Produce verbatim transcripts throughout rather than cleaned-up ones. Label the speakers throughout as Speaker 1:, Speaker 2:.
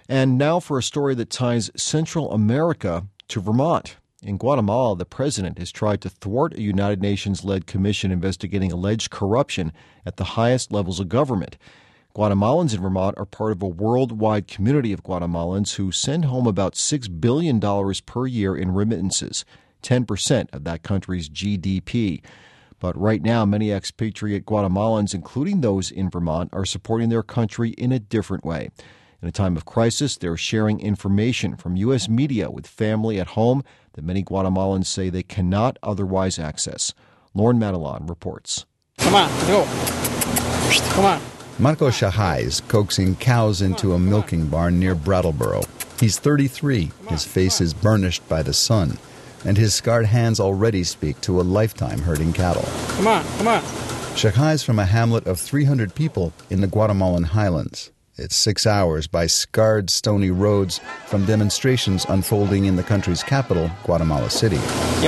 Speaker 1: And now for a story that ties Central America to Vermont. In Guatemala, the president has tried to thwart a United Nations-led commission investigating alleged corruption at the highest levels of government. Guatemalans in Vermont are part of a worldwide community of Guatemalans who send home about six billion dollars per year in remittances, ten percent of that country's G D P. But right now, many expatriate Guatemalans, including those in Vermont, are supporting their country in a different way. In a time of crisis, they're sharing information from U S media with family at home that many Guatemalans say they cannot otherwise access. Lauren Matalon reports.
Speaker 2: Come on, let's go. Come on.
Speaker 3: Marco Shahai is coaxing cows into a milking barn near Brattleboro. He's thirty-three. His face is burnished by the sun, and his scarred hands already speak to a lifetime herding cattle.
Speaker 2: Come on, come on.
Speaker 3: Shahai's from a hamlet of three hundred people in the Guatemalan highlands. It's six hours by scarred, stony roads from demonstrations unfolding in the country's capital, Guatemala City.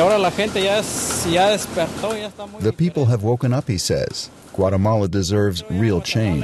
Speaker 3: The people have woken up, he says. Guatemala deserves real change.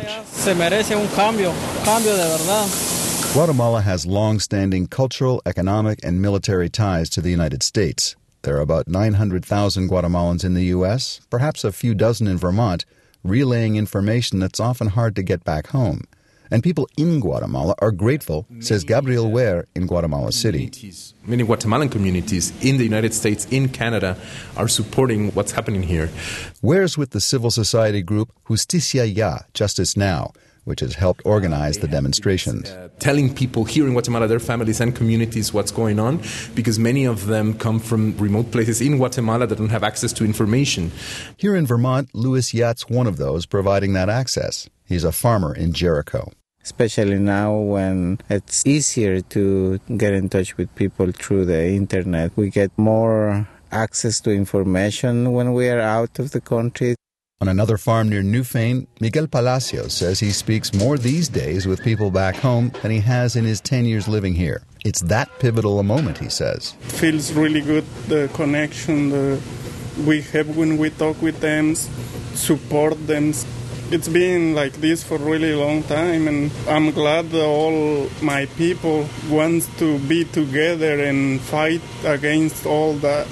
Speaker 3: Guatemala has long-standing cultural, economic, and military ties to the United States. There are about nine hundred thousand Guatemalans in the U S, perhaps a few dozen in Vermont, relaying information that's often hard to get back home. And people in Guatemala are grateful, says Gabriel Ware in Guatemala City.
Speaker 4: Many Guatemalan communities in the United States, in Canada, are supporting what's happening here.
Speaker 3: Ware's with the civil society group Justicia Ya, Justice Now, which has helped organize the demonstrations.
Speaker 4: Uh, telling people here in Guatemala, their families and communities, what's going on, because many of them come from remote places in Guatemala that don't have access to information.
Speaker 3: Here in Vermont, Louis Yat's one of those providing that access. He's a farmer in Jericho.
Speaker 5: Especially now when it's easier to get in touch with people through the internet. We get more access to information when we are out of the country.
Speaker 3: On another farm near Newfane, Miguel Palacios says he speaks more these days with people back home than he has in his ten years living here. It's that pivotal a moment, he says.
Speaker 6: It feels really good, the connection the, we have when we talk with them, support them. It's been like this for a really long time, and I'm glad that all my people want to be together and fight against all that.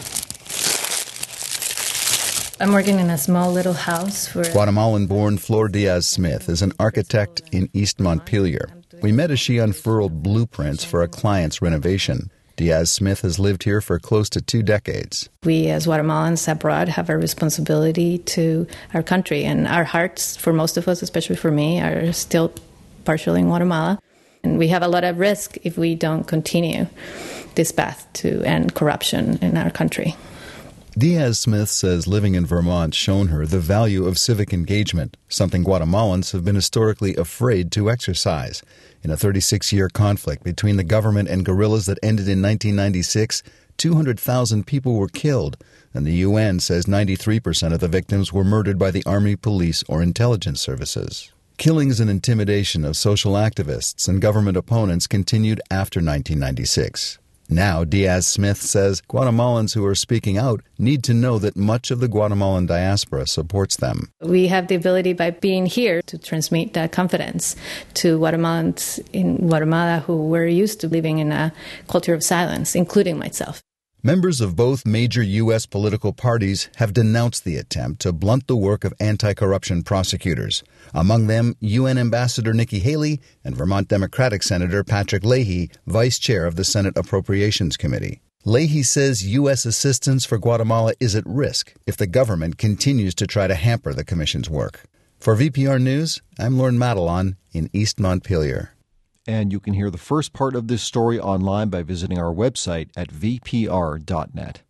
Speaker 7: I'm working in a small little house for...
Speaker 3: Guatemalan-born Flor Diaz-Smith is an architect in East Montpelier. We met as she unfurled blueprints for a client's renovation. Diaz-Smith has lived here for close to two decades.
Speaker 7: We as Guatemalans abroad have a responsibility to our country, and our hearts, for most of us, especially for me, are still partially in Guatemala. And we have a lot of risk if we don't continue this path to end corruption in our country.
Speaker 3: Diaz-Smith says living in Vermont's shown her the value of civic engagement, something Guatemalans have been historically afraid to exercise. In a thirty-six-year conflict between the government and guerrillas that ended in nineteen ninety-six, two hundred thousand people were killed, and the U N says ninety-three percent of the victims were murdered by the army, police, or intelligence services. Killings and intimidation of social activists and government opponents continued after nineteen ninety-six. Now, Diaz-Smith says Guatemalans who are speaking out need to know that much of the Guatemalan diaspora supports them.
Speaker 7: We have the ability by being here to transmit that confidence to Guatemalans in Guatemala who were used to living in a culture of silence, including myself.
Speaker 3: Members of both major U S political parties have denounced the attempt to blunt the work of anti-corruption prosecutors. Among them, U N Ambassador Nikki Haley and Vermont Democratic Senator Patrick Leahy, Vice Chair of the Senate Appropriations Committee. Leahy says U S assistance for Guatemala is at risk if the government continues to try to hamper the Commission's work. For V P R News, I'm Lauren Matalon in East Montpelier.
Speaker 1: And you can hear the first part of this story online by visiting our website at v p r dot net.